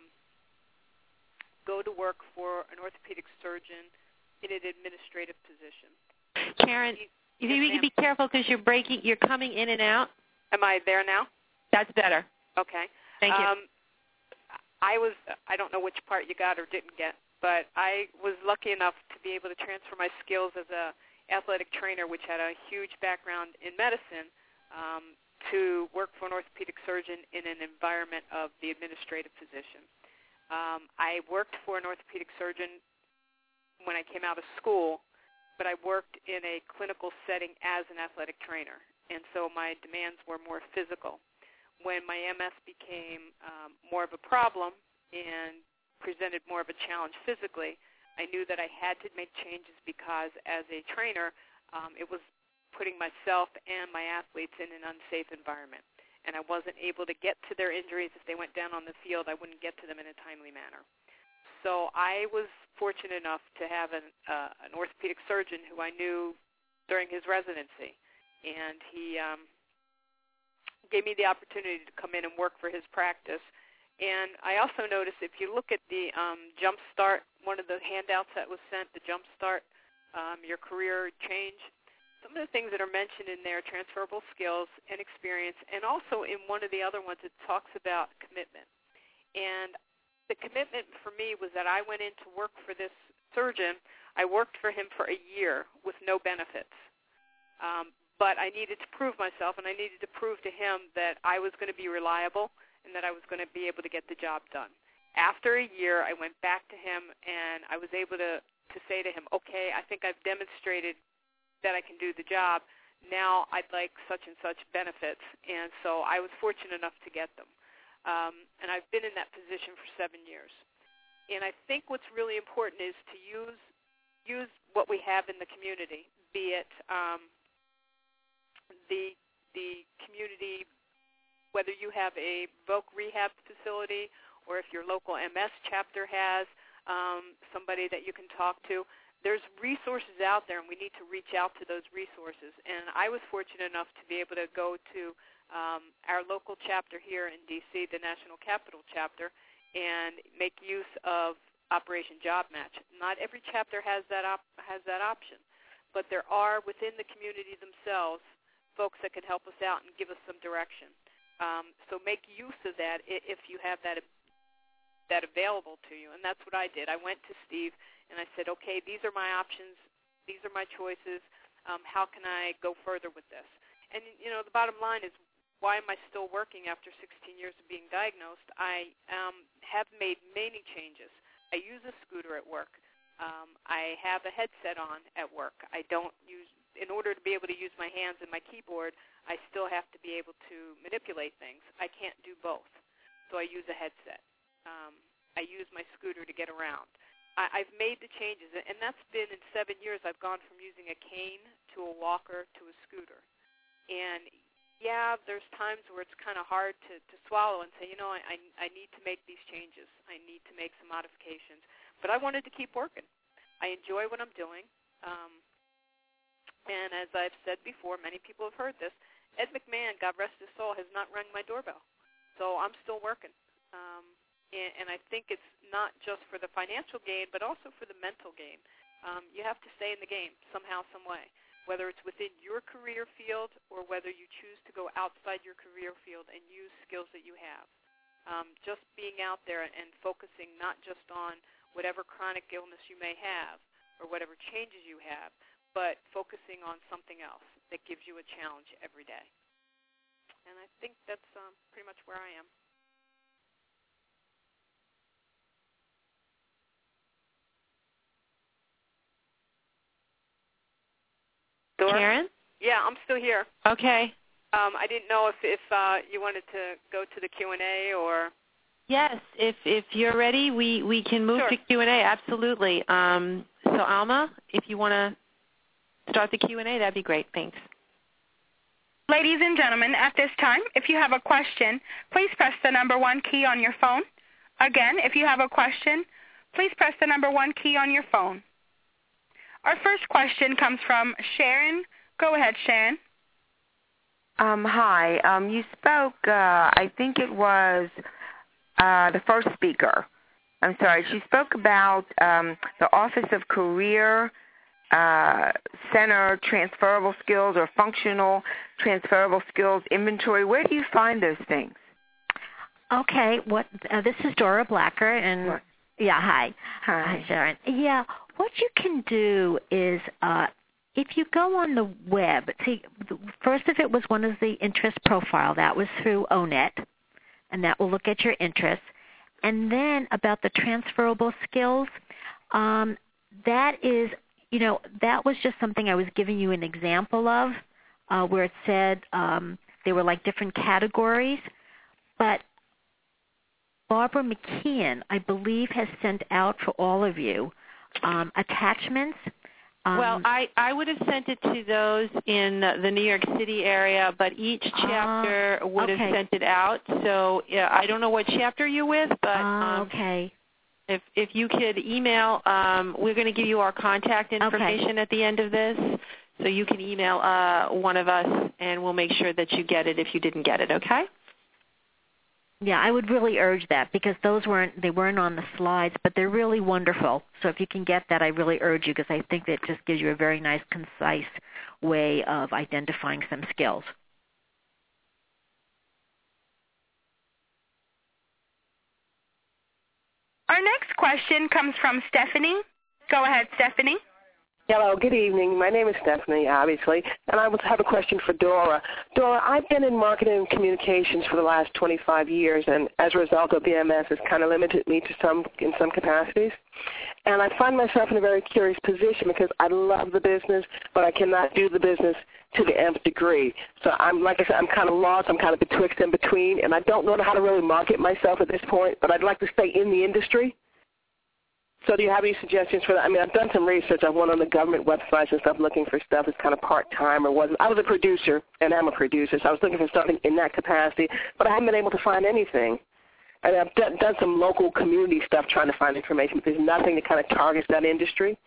go to work for an orthopedic surgeon in an administrative position. Karen, you need to be careful because you're breaking, you're coming in and out. Am I there now? That's better. Okay. Thank you. Um, I was, I don't know which part you got or didn't get, but I was lucky enough to be able to transfer my skills as a athletic trainer, which had a huge background in medicine, um, to work for an orthopedic surgeon in an environment of the administrative position. Um, I worked for an orthopedic surgeon when I came out of school, but I worked in a clinical setting as an athletic trainer, and so my demands were more physical. When my M S became um, more of a problem and presented more of a challenge physically, I knew that I had to make changes because as a trainer, um, it was putting myself and my athletes in an unsafe environment, and I wasn't able to get to their injuries. If they went down on the field, I wouldn't get to them in a timely manner. So I was fortunate enough to have an, uh, an orthopedic surgeon who I knew during his residency, and he um, gave me the opportunity to come in and work for his practice. And I also noticed if you look at the um, Jump Start, one of the handouts that was sent, the Jump Start, um, your career change, some of the things that are mentioned in there, transferable skills and experience, and also in one of the other ones it talks about commitment. And the commitment for me was that I went in to work for this surgeon. I worked for him for a year with no benefits. Um, but I needed to prove myself, and I needed to prove to him that I was going to be reliable and that I was going to be able to get the job done. after a year, I went back to him, and I was able to, to say to him, okay, I think I've demonstrated that I can do the job. Now I'd like such and such benefits. And so I was fortunate enough to get them. Um, and I've been in that position for seven years. And I think what's really important is to use use what we have in the community, be it um, the the community, whether you have a V O C rehab facility or if your local M S chapter has um, somebody that you can talk to. There's resources out there, and we need to reach out to those resources. And I was fortunate enough to be able to go to um, our local chapter here in D C, the National Capital Chapter, and make use of Operation Job Match. Not every chapter has that op- has that option, but there are within the community themselves folks that can help us out and give us some direction. Um, so make use of that if you have that that available to you, and that's what I did. I went to Steve and I said, okay, these are my options, these are my choices. Um, how can I go further with this? And you know, the bottom line is, why am I still working after sixteen years of being diagnosed? I um, have made many changes. I use a scooter at work. Um, I have a headset on at work. I don't use, in order to be able to use my hands and my keyboard, I still have to be able to manipulate things. I can't do both, so I use a headset. Um, I use my scooter to get around. I, I've made the changes, and that's been in seven years. I've gone from using a cane to a walker to a scooter. And yeah, there's times where it's kind of hard to, to swallow and say, you know, I, I need to make these changes. I need to make some modifications. But I wanted to keep working. I enjoy what I'm doing. Um, and as I've said before, many people have heard this, Ed McMahon, God rest his soul, has not rung my doorbell. So I'm still working. Um, and, and I think it's not just for the financial gain, but also for the mental gain. Um, you have to stay in the game somehow, some way, whether it's within your career field or whether you choose to go outside your career field and use skills that you have. Um, just being out there and focusing not just on whatever chronic illness you may have or whatever changes you have, but focusing on something else that gives you a challenge every day. And I think that's um, pretty much where I am. Karen? Yeah, I'm still here. Okay. Um, I didn't know if, if uh, you wanted to go to the Q and A or... Yes, if if you're ready, we, we can move Sure. to Q and A, absolutely. Um, so, Alma, if you want to start the Q and A, that'd be great. Thanks. Ladies and gentlemen, at this time, if you have a question, please press the number one key on your phone. Again, if you have a question, please press the number one key on your phone. Our first question comes from Sharon. Go ahead, Sharon. Um, hi. Um, you spoke, uh, I think it was uh, the first speaker. I'm sorry. She spoke about um, the Office of Career uh, Center Transferable Skills or Functional Transferable Skills Inventory. Where do you find those things? Okay. What? Uh, this is Dora Blacker, and What? yeah, hi. Hi. Hi, Sharon. Yeah, what you can do is uh, if you go on the web, see, first of it was one of the interest profile. That was through O Net, and that will look at your interests. And then about the transferable skills, um, that is, you know, that was just something I was giving you an example of uh, where it said um, they were like different categories. But Barbara McKeon, I believe, has sent out for all of you um, attachments. Um, well, I, I would have sent it to those in the New York City area, but each chapter uh, would okay. have sent it out. So yeah, I don't know what chapter you're with, but uh, um, okay. if if you could email, um, we're going to give you our contact information okay. at the end of this, so you can email uh, one of us, and we'll make sure that you get it if you didn't get it. Okay? Yeah, I would really urge that because those weren't they weren't on the slides, but they're really wonderful. So if you can get that, I really urge you because I think that just gives you a very nice, concise way of identifying some skills. Our next question comes from Stephanie. Go ahead, Stephanie. Hello, good evening. My name is Stephanie, obviously, and I have a question for Dora. Dora, I've been in marketing and communications for the last twenty-five years, and as a result of B M S, it's kind of limited me to some in some capacities. And I find myself in a very curious position because I love the business, but I cannot do the business to the nth degree. So I'm, like I said, I'm kind of lost. I'm kind of betwixt and between, and I don't know how to really market myself at this point, but I'd like to stay in the industry. So do you have any suggestions for that? I mean, I've done some research. I went on the government websites and stuff looking for stuff that's kind of part-time or wasn't. I was a producer, and I'm a producer, so I was looking for something in that capacity, but I haven't been able to find anything. And I've done, done some local community stuff trying to find information, but there's nothing that kind of targets that industry.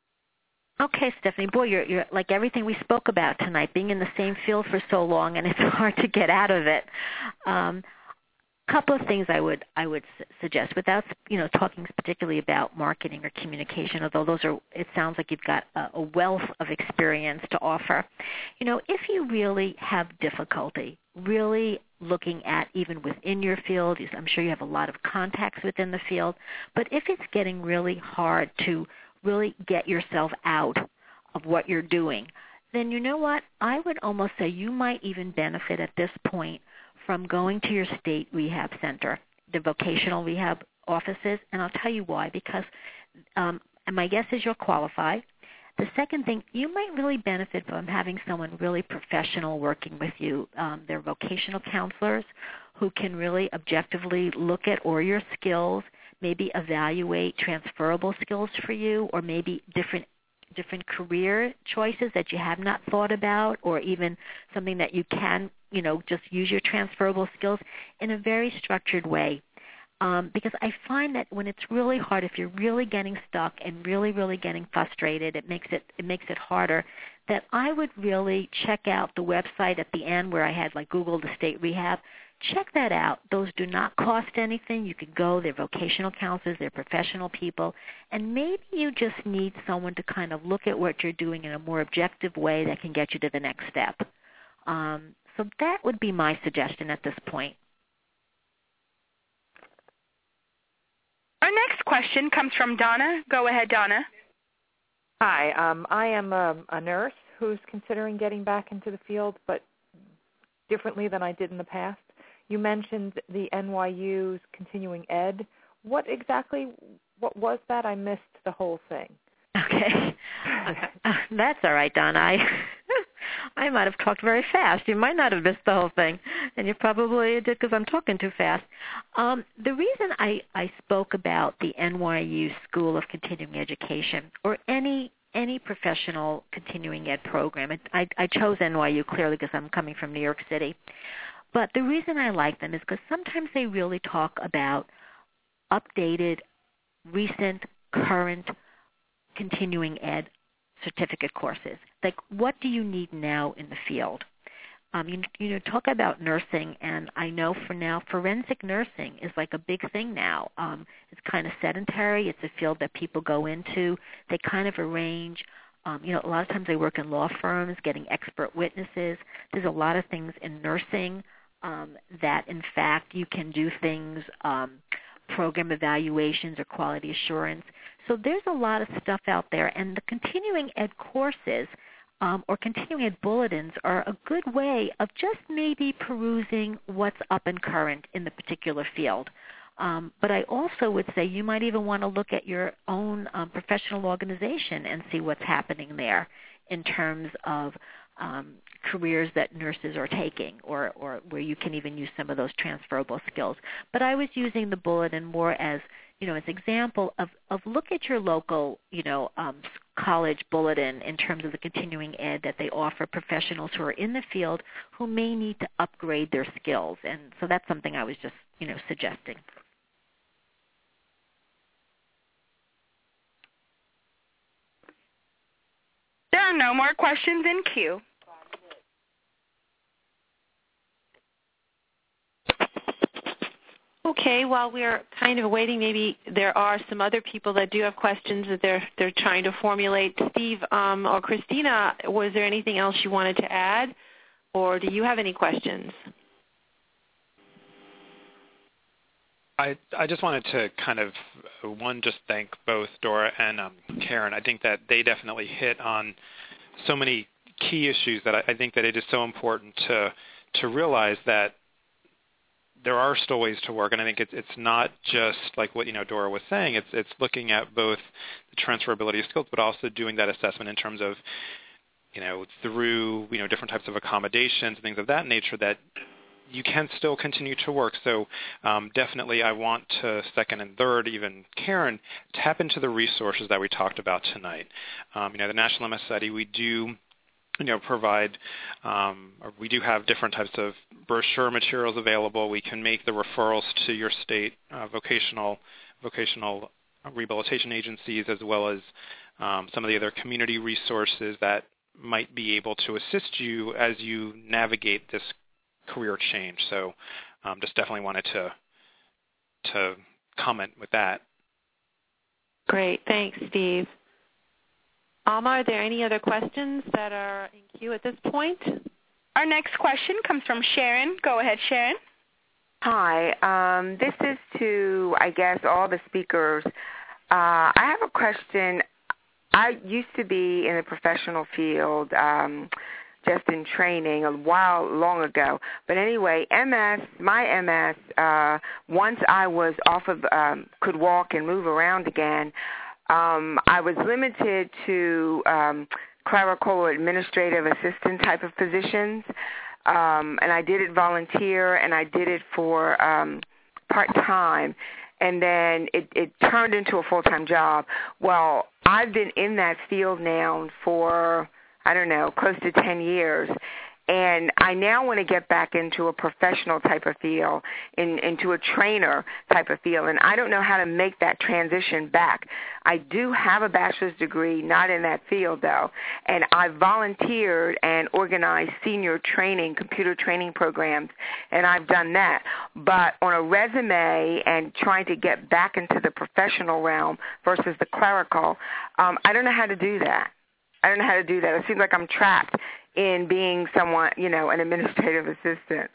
Okay, Stephanie, boy, you're, you're like everything we spoke about tonight, being in the same field for so long, and it's hard to get out of it. Um, couple of things I would I would su- suggest without you know talking particularly about marketing or communication, although those are it sounds like you've got a, a wealth of experience to offer. You know, if you really have difficulty really looking at even within your field, I'm sure you have a lot of contacts within the field, but if it's getting really hard to really get yourself out of what you're doing, then you know what? I would almost say you might even benefit at this point from going to your state rehab center, the vocational rehab offices, and I'll tell you why, because um, and my guess is you'll qualify. The second thing, you might really benefit from having someone really professional working with you. Um, they're vocational counselors who can really objectively look at all your skills, maybe evaluate transferable skills for you, or maybe different different career choices that you have not thought about, or even something that you can, you know, just use your transferable skills in a very structured way. Um, because I find that when it's really hard, if you're really getting stuck and really, really getting frustrated, it makes it it makes it harder. That I would really check out the website at the end where I had like Google the state rehab. Check that out. Those do not cost anything. You can go. They're vocational counselors. They're professional people. And maybe you just need someone to kind of look at what you're doing in a more objective way that can get you to the next step. Um, so that would be my suggestion at this point. Our next question comes from Donna. Go ahead, Donna. Hi. Um, I am a, a nurse who's considering getting back into the field, but differently than I did in the past. You mentioned the N Y U's continuing ed. What exactly, what was that? I missed the whole thing. Okay. uh, that's all right, Donna. I, I might have talked very fast. You might not have missed the whole thing, and you probably did because I'm talking too fast. Um, the reason I, I spoke about the N Y U School of Continuing Education or any any professional continuing ed program, it, I, I chose N Y U clearly because I'm coming from New York City. But the reason I like them is because sometimes they really talk about updated, recent, current continuing ed certificate courses. Like, what do you need now in the field? Um, you, you know, talk about nursing, and I know for now forensic nursing is like a big thing now. Um, it's kind of sedentary. It's a field that people go into. They kind of arrange. Um, you know, a lot of times they work in law firms, getting expert witnesses. There's a lot of things in nursing um, that, in fact, you can do things, um, program evaluations or quality assurance. So there's a lot of stuff out there, and the continuing ed courses um, or continuing ed bulletins are a good way of just maybe perusing what's up and current in the particular field. Um, but I also would say you might even want to look at your own um, professional organization and see what's happening there in terms of um, careers that nurses are taking, or, or where you can even use some of those transferable skills. But I was using the bulletin more as, you know, as example of, of look at your local, you know, um, college bulletin in terms of the continuing ed that they offer professionals who are in the field who may need to upgrade their skills. And so that's something I was just, you know, suggesting. There are no more questions in queue. Okay, while we're kind of waiting, maybe there are some other people that do have questions that they're they're trying to formulate. Steve um, or Christina, was there anything else you wanted to add, or do you have any questions? I, I just wanted to kind of, one, just thank both Dora and um, Karen. I think that they definitely hit on so many key issues that I, I think that it is so important to to realize that there are still ways to work, and I think it's it's not just like what you know Dora was saying. It's it's looking at both the transferability of skills, but also doing that assessment in terms of you know through you know different types of accommodations and things of that nature that you can still continue to work. So um, definitely I want to second and third, even Karen, tap into the resources that we talked about tonight. Um, you know, the National M S Society, we do you know, provide, um, or we do have different types of brochure materials available. We can make the referrals to your state uh, vocational vocational rehabilitation agencies, as well as um, some of the other community resources that might be able to assist you as you navigate this career change. So um, just definitely wanted to to comment with that. Great. Thanks, Steve. Alma, are there any other questions that are in queue at this point? Our next question comes from Sharon. Go ahead, Sharon. Hi. Um, this is to, I guess, all the speakers. Uh, I have a question. I used to be in the professional field, um, just in training a while long ago. But anyway, M S, my M S, uh, once I was off of, um, could walk and move around again, um, I was limited to um, clerical or administrative assistant type of positions. Um, and I did it volunteer, and I did it for um, part-time. And then it, it turned into a full-time job. Well, I've been in that field now for, I don't know, close to ten years. And I now want to get back into a professional type of field, in, into a trainer type of field. And I don't know how to make that transition back. I do have a bachelor's degree, not in that field, though. And I volunteered and organized senior training, computer training programs, and I've done that. But on a resume and trying to get back into the professional realm versus the clerical, um, I don't know how to do that. I don't know how to do that. It seems like I'm trapped in being someone, you know, an administrative assistant.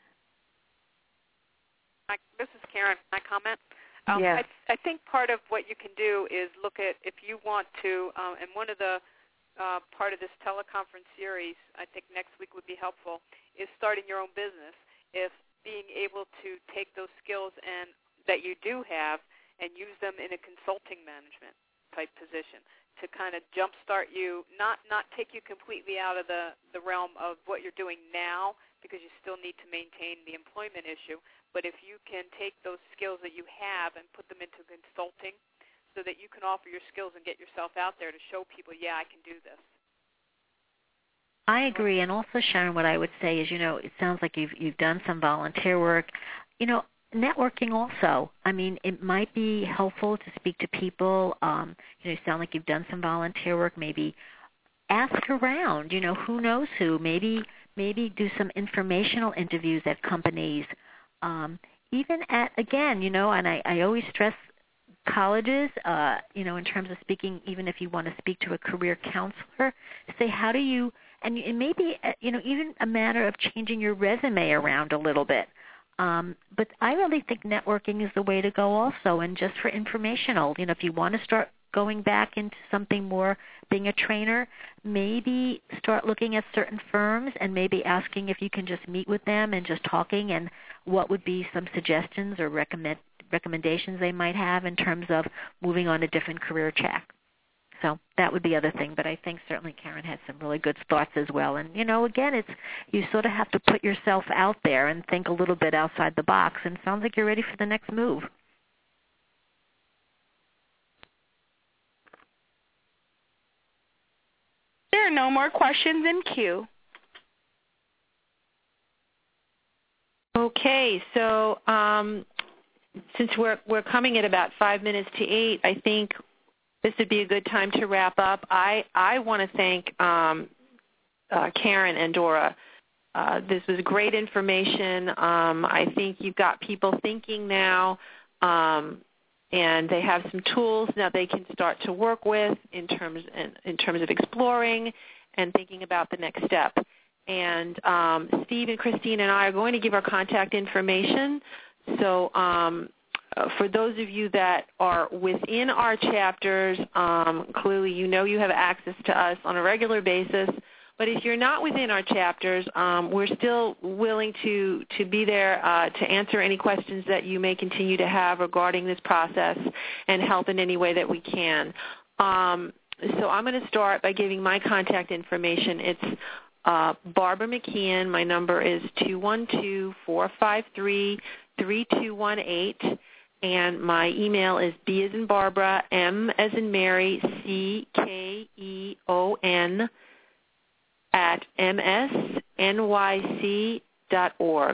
This is Karen. Can I comment? Um, yeah. I, I think part of what you can do is look at, if you want to, um, and one of the uh, part of this teleconference series, I think next week would be helpful, is starting your own business. If being able to take those skills and that you do have and use them in a consulting management type position, to kind of jumpstart you, not not take you completely out of the, the realm of what you're doing now, because you still need to maintain the employment issue. But if you can take those skills that you have and put them into consulting so that you can offer your skills and get yourself out there to show people, yeah, I can do this. I agree. And also, Sharon, what I would say is, you know, it sounds like you've you've done some volunteer work. You know, networking also. I mean, it might be helpful to speak to people. Um, you know, you sound like you've done some volunteer work. Maybe ask around. You know, who knows who? Maybe maybe do some informational interviews at companies. Um, even at, again, you know, and I, I always stress colleges, uh, you know, in terms of speaking, even if you want to speak to a career counselor, say, how do you, and it may be, you know, even a matter of changing your resume around a little bit. Um, but I really think networking is the way to go also, and just for informational. You know, if you want to start going back into something more, being a trainer, maybe start looking at certain firms and maybe asking if you can just meet with them and just talking, and what would be some suggestions or recommend, recommendations they might have in terms of moving on a different career track. So that would be the other thing, but I think certainly Karen had some really good thoughts as well. And, you know, again, it's you sort of have to put yourself out there and think a little bit outside the box, and it sounds like you're ready for the next move. There are no more questions in queue. Okay, so um, since we're we're coming at about five minutes to eight, I think this would be a good time to wrap up. I, I want to thank um, uh, Karen and Dora. Uh, this was great information. Um, I think you've got people thinking now, um, and they have some tools now they can start to work with in terms in, in terms of exploring and thinking about the next step. And um, Steve and Christine and I are going to give our contact information. So um, uh, for those of you that are within our chapters, um, clearly you know you have access to us on a regular basis. But if you're not within our chapters, um, we're still willing to, to be there uh, to answer any questions that you may continue to have regarding this process and help in any way that we can. Um, so I'm going to start by giving my contact information. It's uh, Barbara McKeon. My number is two one two, four five three, three two one eight. And my email is B as in Barbara, M as in Mary, C K E O N, at m s n y c dot org.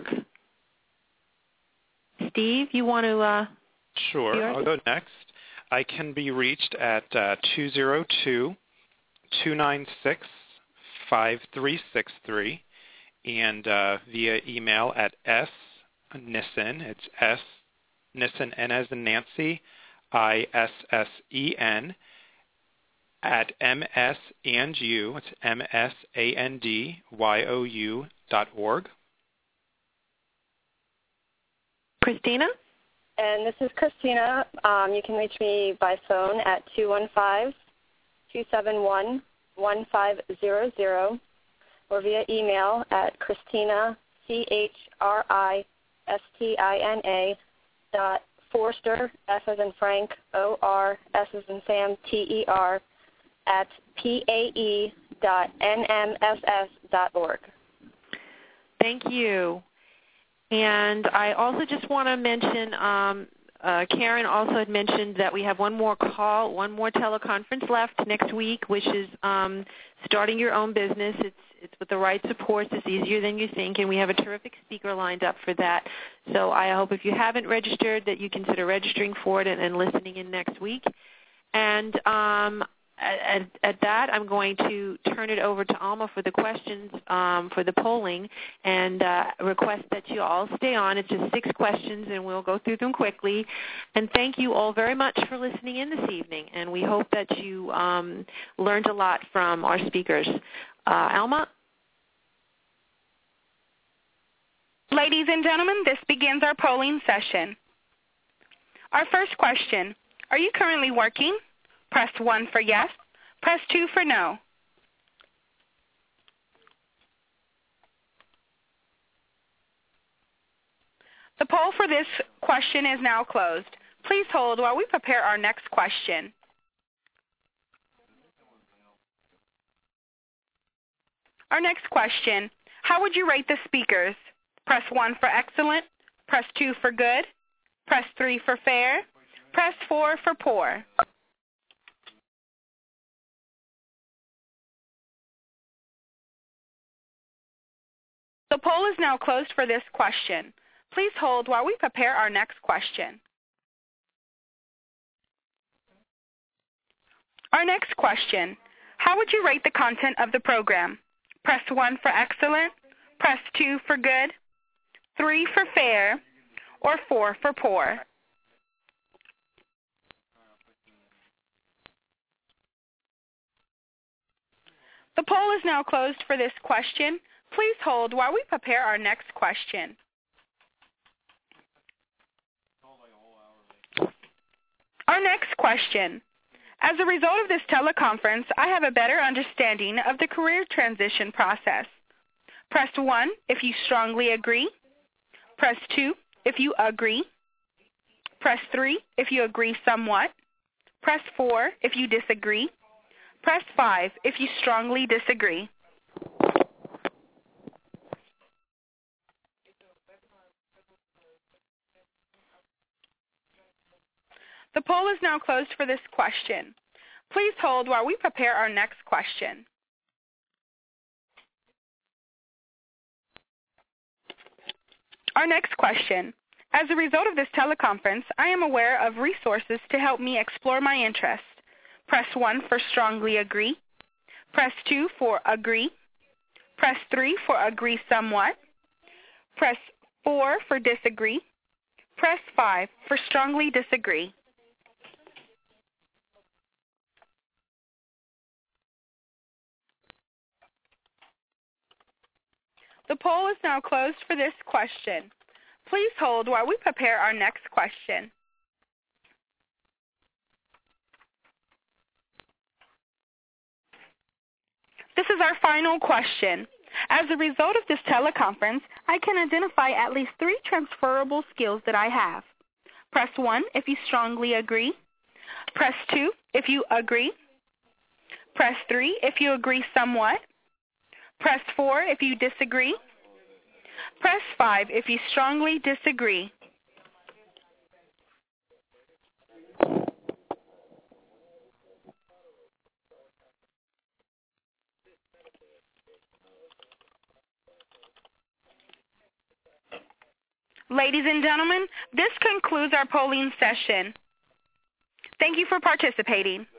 Steve, you want to? Uh, sure, I'll go next. I can be reached at uh, two zero two, two nine six, five three six three and uh, via email at s nissen, it's S, Nissen, N as in Nancy, I S S E N, at M S and U, it's M S A N D Y O U dot org. Christina? And this is Christina. Um, you can reach me by phone at two one five, two seven one, one five zero zero or via email at Christina, C H R I S T I N A, dot Forster, F as in Frank, O R, S as in Sam, T E R, at P A E dot N M S S dot org. Thank you. And I also just want to mention, um, uh, Karen also had mentioned that we have one more call, one more teleconference left next week, which is um, starting your own business. It's it's with the right supports. It's easier than you think, and we have a terrific speaker lined up for that. So I hope if you haven't registered that you consider registering for it and, and listening in next week. And um, At, at that, I'm going to turn it over to Alma for the questions um, for the polling and uh, request that you all stay on. It's just six questions, and we'll go through them quickly. And thank you all very much for listening in this evening, and we hope that you um, learned a lot from our speakers. Uh, Alma? Ladies and gentlemen, this begins our polling session. Our first question, are you currently working? Press one for yes. Press two for no. The poll for this question is now closed. Please hold while we prepare our next question. Our next question, how would you rate the speakers? Press one for excellent. Press two for good. Press three for fair. Press four for poor. The poll is now closed for this question. Please hold while we prepare our next question. Our next question, how would you rate the content of the program? Press one for excellent, press two for good, three for fair, or four for poor. The poll is now closed for this question. Please hold while we prepare our next question. Our next question. As a result of this teleconference, I have a better understanding of the career transition process. Press one if you strongly agree. Press two if you agree. Press three if you agree somewhat. Press four if you disagree. Press five if you strongly disagree. The poll is now closed for this question. Please hold while we prepare our next question. Our next question. As a result of this teleconference, I am aware of resources to help me explore my interest. Press one for strongly agree. Press two for agree. Press three for agree somewhat. Press four for disagree. Press five for strongly disagree. The poll is now closed for this question. Please hold while we prepare our next question. This is our final question. As a result of this teleconference, I can identify at least three transferable skills that I have. Press one if you strongly agree. Press two if you agree. Press three if you agree somewhat. Press four if you disagree. Press five if you strongly disagree. Ladies and gentlemen, this concludes our polling session. Thank you for participating.